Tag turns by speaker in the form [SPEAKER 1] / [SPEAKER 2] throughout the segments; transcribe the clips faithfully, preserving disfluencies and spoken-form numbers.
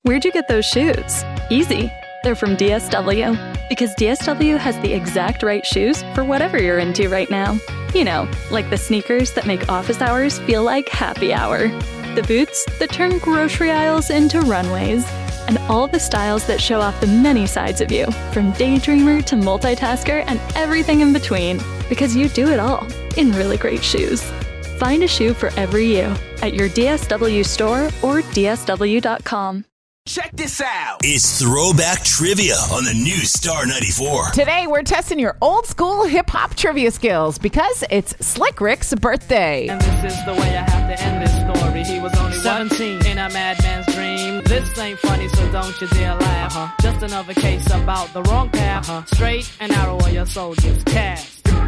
[SPEAKER 1] Where'd you get those shoes? Easy. They're from D S W. Because D S W has the exact right shoes for whatever you're into right now. You know, like the sneakers that make office hours feel like happy hour. The boots that turn grocery aisles into runways. And all the styles that show off the many sides of you, from daydreamer to multitasker and everything in between. Because you do it all in really great shoes. Find a shoe for every you at your D S W store or D S W dot com.
[SPEAKER 2] Check this out.
[SPEAKER 3] It's Throwback Trivia on the new Star ninety-four.
[SPEAKER 4] Today, we're testing your old school hip hop trivia skills because it's Slick Rick's birthday.
[SPEAKER 5] And this is the way I have to end this story. He was only seventeen in a madman's dream. This ain't funny, so don't you dare laugh. Uh-huh. Just another case about the wrong path. Uh-huh. Straight and narrow are your soldiers cast.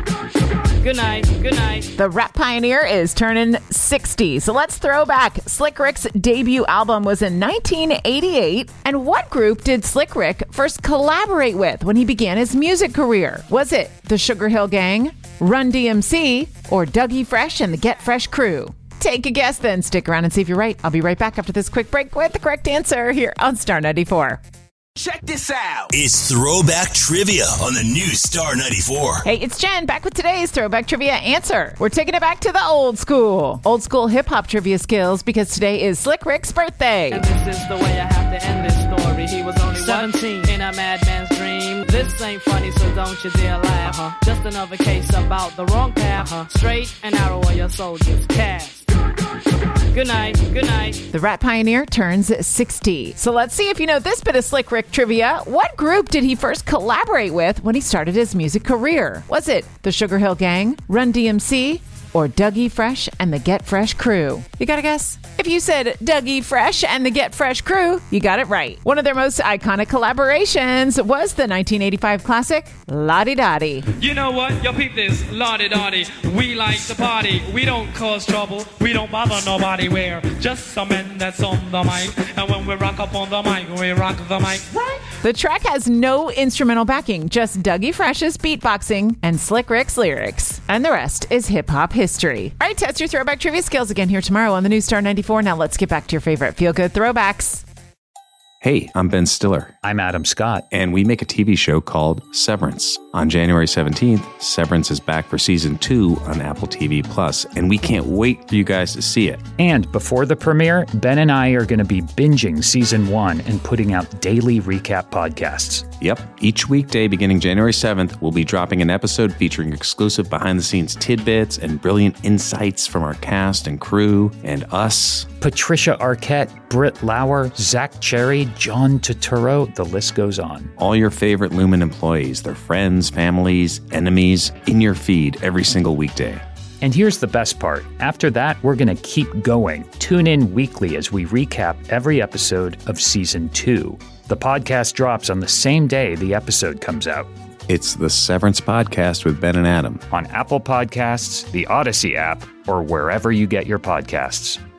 [SPEAKER 5] Good night, good night.
[SPEAKER 4] The rap pioneer is turning sixty. So let's throw back. Slick Rick's debut album was in nineteen eighty-eight. And what group did Slick Rick first collaborate with when he began his music career? Was it the Sugar Hill Gang, Run D M C, or Dougie Fresh and the Get Fresh Crew? Take a guess then. Stick around and see if you're right. I'll be right back after this quick break with the correct answer here on Star ninety-four.
[SPEAKER 2] Check this out.
[SPEAKER 3] It's Throwback Trivia on the new Star ninety-four.
[SPEAKER 4] Hey, it's Jen back with today's Throwback Trivia answer. We're taking it back to the old school. Old school hip hop trivia skills because today is Slick Rick's birthday.
[SPEAKER 5] And this is the way I have to end this story. He was only seventeen in a madman's dream. This ain't funny, so don't you dare laugh. Uh-huh. Just another case about the wrong path. Uh-huh. Straight and narrow are your soldiers cast. Good night, good night.
[SPEAKER 4] The rap pioneer turns sixty. So let's see if you know this bit of Slick Rick trivia. What group did he first collaborate with when he started his music career? Was it the Sugar Hill Gang, Run D M C, or Dougie Fresh and the Get Fresh Crew? You gotta guess? If you said Dougie Fresh and the Get Fresh Crew, you got it right. One of their most iconic collaborations was the nineteen eighty-five classic, Lottie Dottie.
[SPEAKER 6] You know what? Yo, peep this. Lottie Dottie. We like to party. We don't cause trouble. We don't bother nobody. We're just some men that's on the mic. And when we rock up on the mic, we rock the mic. Right?
[SPEAKER 4] The track has no instrumental backing, just Dougie Fresh's beatboxing and Slick Rick's lyrics. And the rest is hip-hop history. All right, test your throwback trivia skills again here tomorrow on the new Star ninety-four. Now let's get back to your favorite feel-good throwbacks.
[SPEAKER 7] Hey, I'm Ben Stiller.
[SPEAKER 8] I'm Adam Scott.
[SPEAKER 7] And we make a T V show called Severance. On January seventeenth, Severance is back for season two on Apple T V Plus, and we can't wait for you guys to see it.
[SPEAKER 8] And before the premiere, Ben and I are going to be binging season one and putting out daily recap podcasts.
[SPEAKER 7] Yep. Each weekday beginning January seventh, we'll be dropping an episode featuring exclusive behind-the-scenes tidbits and brilliant insights from our cast and crew and us.
[SPEAKER 8] Patricia Arquette, Britt Lauer, Zach Cherry, John Turturro, the list goes on.
[SPEAKER 7] All your favorite Lumen employees, their friends, families, enemies, in your feed every single weekday.
[SPEAKER 8] And here's the best part. After that, we're going to keep going. Tune in weekly as we recap every episode of season two. The podcast drops on the same day the episode comes out.
[SPEAKER 7] It's the Severance Podcast with Ben and Adam.
[SPEAKER 8] On Apple Podcasts, the Odyssey app, or wherever you get your podcasts.